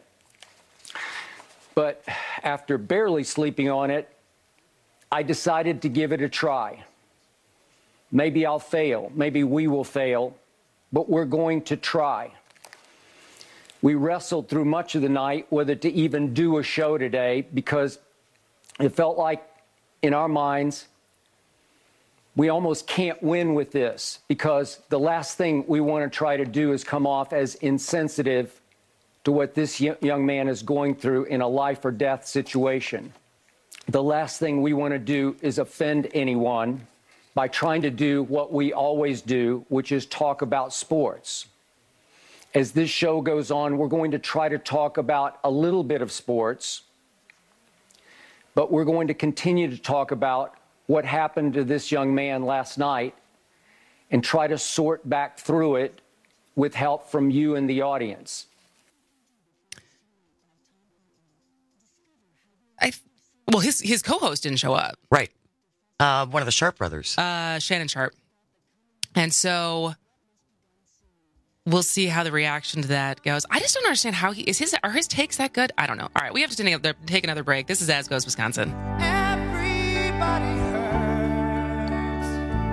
But after barely sleeping on it, I decided to give it a try. Maybe I'll fail. Maybe we will fail. But we're going to try. We wrestled through much of the night whether to even do a show today because it felt like, in our minds, we almost can't win with this because the last thing we want to try to do is come off as insensitive to what this young man is going through in a life or death situation. The last thing we want to do is offend anyone by trying to do what we always do, which is talk about sports. As this show goes on, we're going to try to talk about a little bit of sports, but we're going to continue to talk about what happened to this young man last night and try to sort back through it with help from you and the audience. I, well, his his co-host didn't show up. Right. Uh, one of the Sharp brothers. Uh, Shannon Sharp. And so we'll see how the reaction to that goes. I just don't understand how he is. His are his takes that good? I don't know. All right, we have to take another, take another break. This is As Goes Wisconsin. Everybody hurts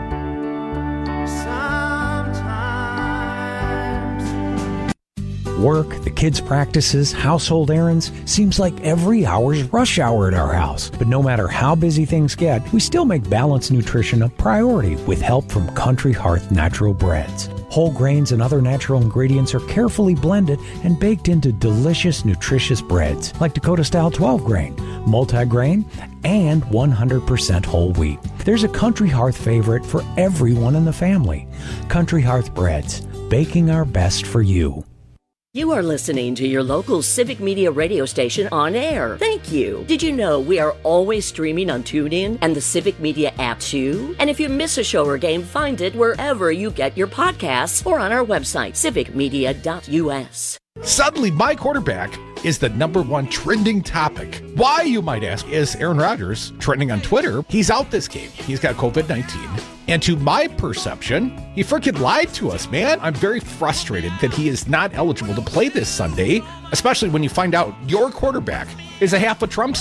sometimes. Work, the kids' practices, household errands, seems like every hour's rush hour at our house. But no matter how busy things get, we still make balanced nutrition a priority with help from Country Hearth Natural Breads. Whole grains and other natural ingredients are carefully blended and baked into delicious, nutritious breads like Dakota-style twelve grain, multi-grain, and one hundred percent whole wheat. There's a Country Hearth favorite for everyone in the family. Country Hearth Breads, baking our best for you. You are listening to your local Civic Media radio station on air. Thank you. Did you know we are always streaming on TuneIn and the Civic Media app too? And if you miss a show or game, find it wherever you get your podcasts or on our website, civic media dot u s. Suddenly, my quarterback is the number one trending topic. Why, you might ask, is Aaron Rodgers trending on Twitter? He's out this game. He's got covid nineteen. And to my perception, he freaking lied to us, man. I'm very frustrated that he is not eligible to play this Sunday, especially when you find out your quarterback is a half a Trumpster.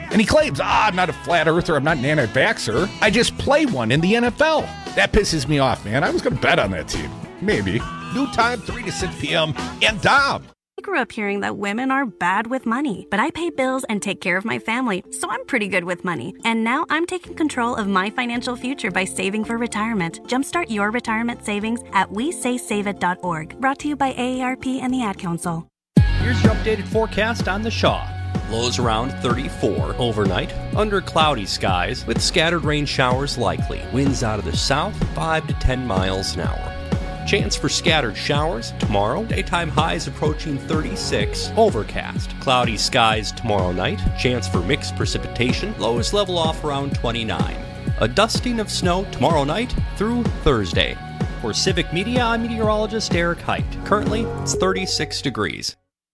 And he claims, ah, I'm not a flat earther, I'm not an anti-vaxxer. I just play one in the N F L. That pisses me off, man. I was going to bet on that team. Maybe. New time, three to six p.m. and Dom. I grew up hearing that women are bad with money, but I pay bills and take care of my family, so I'm pretty good with money. And now I'm taking control of my financial future by saving for retirement. Jumpstart your retirement savings at we say save it dot org. Brought to you by A A R P and the Ad Council. Here's your updated forecast on the Shaw. Lows around thirty-four overnight, under cloudy skies with scattered rain showers likely. Winds out of the south, five to ten miles an hour. Chance for scattered showers tomorrow. Daytime highs approaching thirty-six. Overcast. Cloudy skies tomorrow night. Chance for mixed precipitation. Lows level off around twenty-nine. A dusting of snow tomorrow night through Thursday. For Civic Media, I'm meteorologist Eric Height. Currently, it's thirty-six degrees.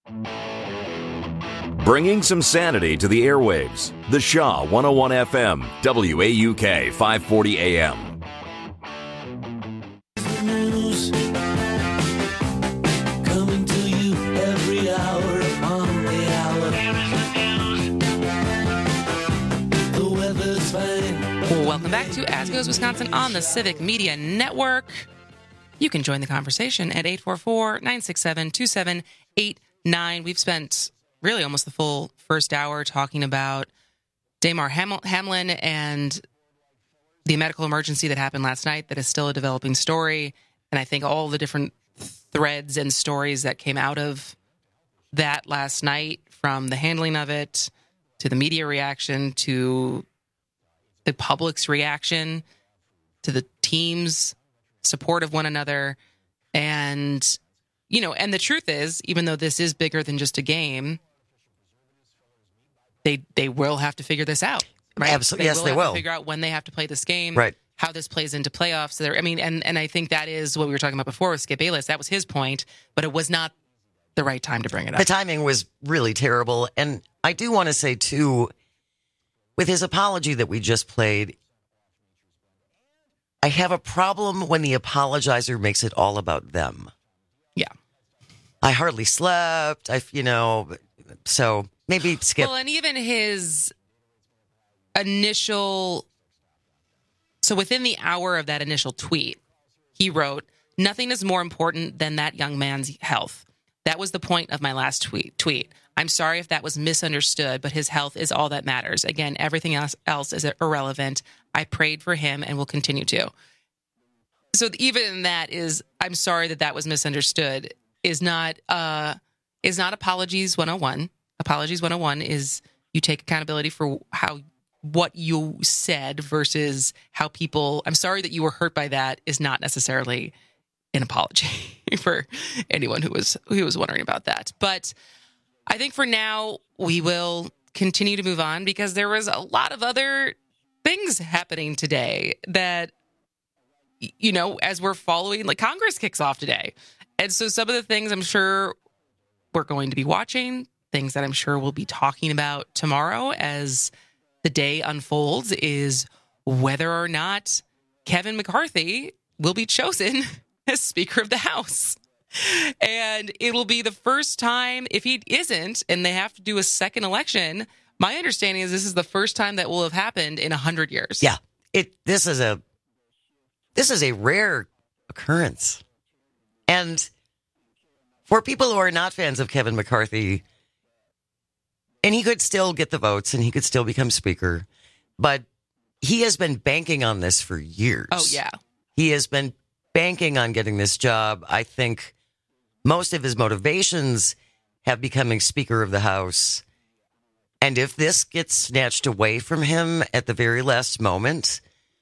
Bringing some sanity to the airwaves. The Shaw one oh one F M, W A U K five forty A M. Coming to you every hour upon the hour. The weather's fine. Welcome back to As Goes Wisconsin on the Civic Media Network. You can join the conversation at eight four four, nine six seven, two seven eight nine. We've spent really almost the full first hour talking about Damar Ham- Hamlin and the medical emergency that happened last night that is still a developing story. And I think all the different threads and stories that came out of that last night, from the handling of it to the media reaction to the public's reaction to the team's support of one another. And, you know, and the truth is, even though this is bigger than just a game, they they will have to figure this out. Right? Absolutely. They Yes, will they have will. to figure out when they have to play this game. Right. How this plays into playoffs. There, I mean, and, and I think that is what we were talking about before with Skip Bayless. That was his point, but it was not the right time to bring it up. The timing was really terrible. And I do want to say, too, with his apology that we just played, I have a problem when the apologizer makes it all about them. Yeah. I hardly slept. I, you know, so maybe Skip. Well, and even his initial... So within the hour of that initial tweet, he wrote, "Nothing is more important than that young man's health. That was the point of my last tweet. Tweet. I'm sorry if that was misunderstood, but his health is all that matters. Again, everything else, else is irrelevant. I prayed for him and will continue to." So even that is, I'm sorry that that was misunderstood, is not uh, is not Apologies one oh one. Apologies one oh one is you take accountability for how what you said versus how people, I'm sorry that you were hurt by that, is not necessarily an apology for anyone who was who was wondering about that. But I think for now, we will continue to move on because there was a lot of other things happening today that, you know, as we're following, like Congress kicks off today. And so some of the things I'm sure we're going to be watching, things that I'm sure we'll be talking about tomorrow as the day unfolds, is whether or not Kevin McCarthy will be chosen as Speaker of the House. And it will be the first time, if he isn't, and they have to do a second election, my understanding is this is the first time that will have happened in one hundred years. Yeah. It this is a this is a rare occurrence. And for people who are not fans of Kevin McCarthy, and he could still get the votes and he could still become speaker, but he has been banking on this for years. Oh, yeah. He has been banking on getting this job. I think most of his motivations have becoming Speaker of the House. And if this gets snatched away from him at the very last moment,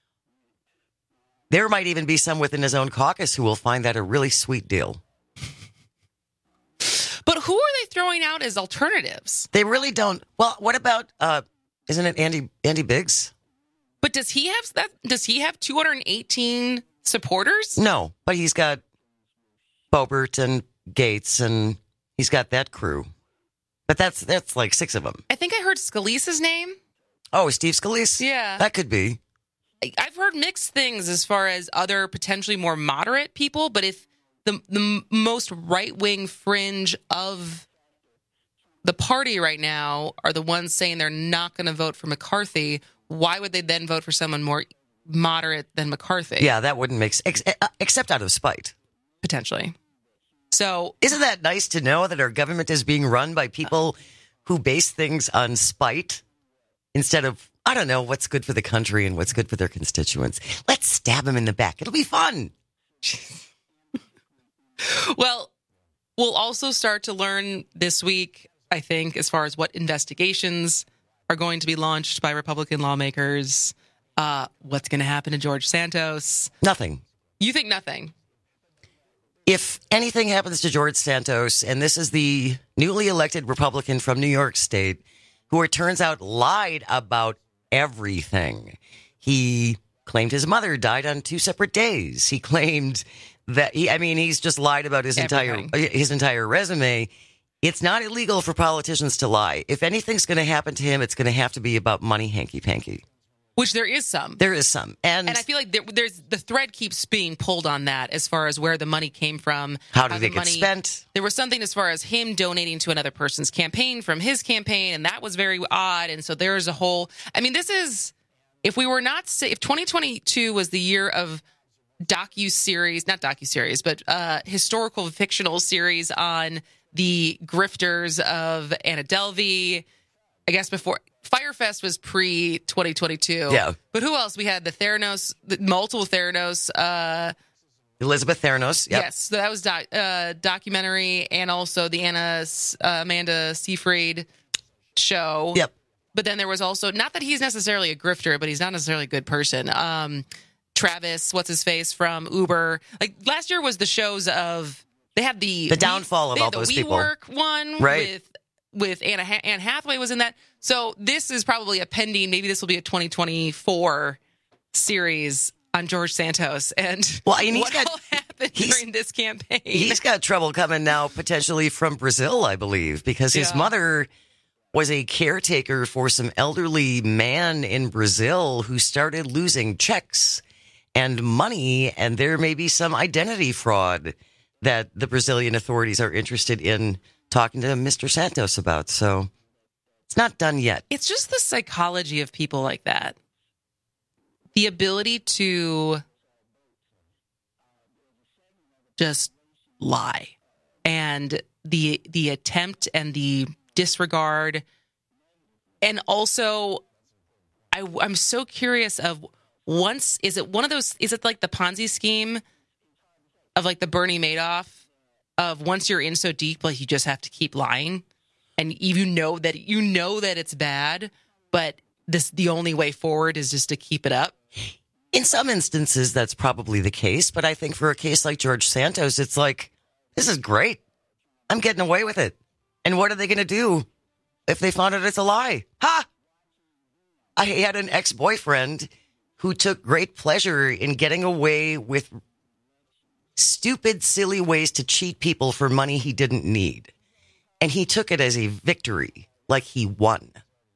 there might even be some within his own caucus who will find that a really sweet deal. But who are they throwing out as alternatives? They really don't. Well, what about, uh, isn't it Andy Andy Biggs? But does he have that? Does he have two hundred eighteen supporters? No, but he's got Boebert and Gates, and he's got that crew. But that's that's like six of them. I think I heard Scalise's name. Oh, Steve Scalise? Yeah. That could be. I've heard mixed things as far as other potentially more moderate people, but if the the most right-wing fringe of the party right now are the ones saying they're not going to vote for McCarthy, why would they then vote for someone more moderate than McCarthy? Yeah, that wouldn't make sense, ex- except out of spite. Potentially. So, isn't that nice to know that our government is being run by people who base things on spite instead of, I don't know, what's good for the country and what's good for their constituents? Let's stab them in the back. It'll be fun. Well, we'll also start to learn this week, I think, as far as what investigations are going to be launched by Republican lawmakers, uh, what's going to happen to George Santos. Nothing. You think nothing? If anything happens to George Santos, and this is the newly elected Republican from New York State, who it turns out lied about everything. He claimed his mother died on two separate days. He claimed that he, I mean, he's just lied about his Everything. entire his entire resume. It's not illegal for politicians to lie. If anything's going to happen to him, it's going to have to be about money hanky-panky. Which there is some. There is some. And, and I feel like there, there's the thread keeps being pulled on that as far as where the money came from. How did the it get money, spent? There was something as far as him donating to another person's campaign from his campaign, and that was very odd. And so there's a whole, I mean, this is, if we were not, if twenty twenty-two was the year of docu-series, not docu-series, but uh, historical fictional series on the grifters of Anna Delvey, I guess before Firefest was pre twenty twenty-two. Yeah. But who else? We had the Theranos, the multiple Theranos. Uh, Elizabeth Theranos. Yep. Yes. So that was doc, uh, documentary, and also the Anna uh, Amanda Seyfried show. Yep. But then there was also, not that he's necessarily a grifter, but he's not necessarily a good person. Um, Travis, what's his face from Uber? Like last year was the shows of, they had the the downfall we, of all the those WeWork people. WeWork one, right? With with Anna ha- Anne Hathaway was in that. So this is probably a pending. Maybe this will be a twenty twenty-four series on George Santos and well, and what got, all happened during this campaign. He's got trouble coming now, potentially from Brazil, I believe, because his Yeah. mother was a caretaker for some elderly man in Brazil who started losing checks and money, and there may be some identity fraud that the Brazilian authorities are interested in talking to Mister Santos about. So it's not done yet. It's just the psychology of people like that. The ability to just lie, and the the attempt and the disregard. And also, I, I'm so curious of once, is it one of those, is it like the Ponzi scheme of like the Bernie Madoff of once you're in so deep, like you just have to keep lying, and you know that you know that it's bad, but this the only way forward is just to keep it up. In some instances, that's probably the case, but I think for a case like George Santos, it's like, this is great. I'm getting away with it. And what are they going to do if they found out it's a lie? Ha! I had an ex-boyfriend who took great pleasure in getting away with stupid, silly ways to cheat people for money he didn't need. And he took it as a victory, like he won.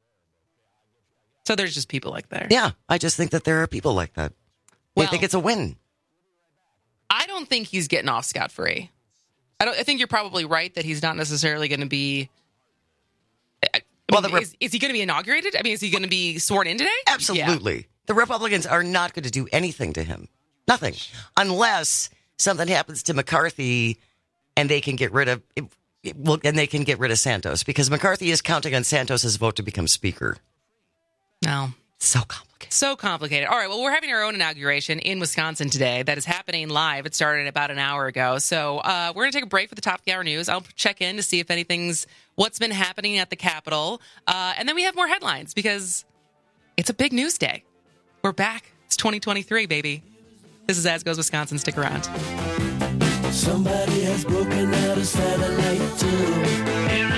So there's just people like that. Yeah, I just think that there are people like that. They Well, think it's a win. I don't think he's getting off scot-free. I don't. I think you're probably right that he's not necessarily going to be. I Well, mean, the Rep- is, is he going to be inaugurated? I mean, is he going to be sworn in today? Absolutely. Yeah. The Republicans are not going to do anything to him. Nothing. Unless something happens to McCarthy and they can get rid of it, it, well, and they can get rid of Santos, because McCarthy is counting on Santos's vote to become speaker. No. So complicated. So complicated. All right. Well, we're having our own inauguration in Wisconsin today. That is happening live. It started about an hour ago. So uh, we're going to take a break for the top of the hour news. I'll check in to see if anything's what's been happening at the Capitol. Uh, and then we have more headlines because it's a big news day. We're back. It's twenty twenty-three, baby. This is As Goes Wisconsin. Stick around. Somebody has broken out a satellite too.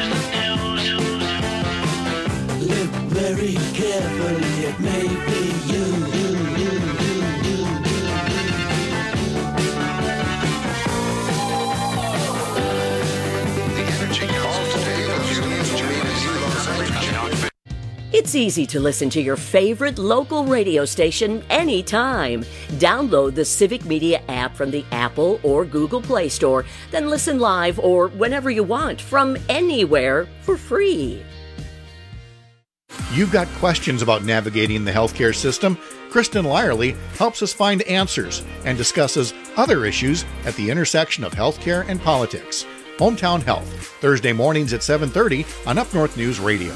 Look very carefully, it may be you. you, you, you, you, The energy call today was unique to me. It's easy to listen to your favorite local radio station anytime. Download the Civic Media app from the Apple or Google Play Store, then listen live or whenever you want from anywhere for free. You've got questions about navigating the healthcare system? Kristen Lyerly helps us find answers and discusses other issues at the intersection of healthcare and politics. Hometown Health, Thursday mornings at seven thirty on Up North News Radio.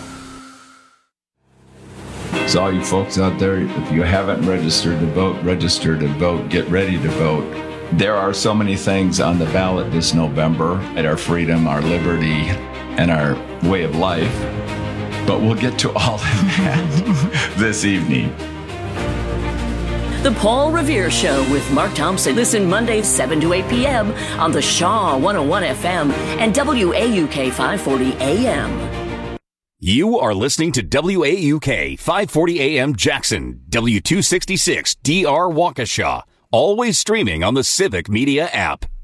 So all you folks out there, if you haven't registered to vote, register to vote, get ready to vote. There are so many things on the ballot this November at our freedom, our liberty, and our way of life. But we'll get to all of that this evening. The Paul Revere Show with Mark Thompson. Listen Mondays seven to eight p.m. on the Shaw one oh one F M and W A U K five forty A M. You are listening to W A U K five forty A M Jackson, W two sixty-six D R Waukesha, always streaming on the Civic Media app.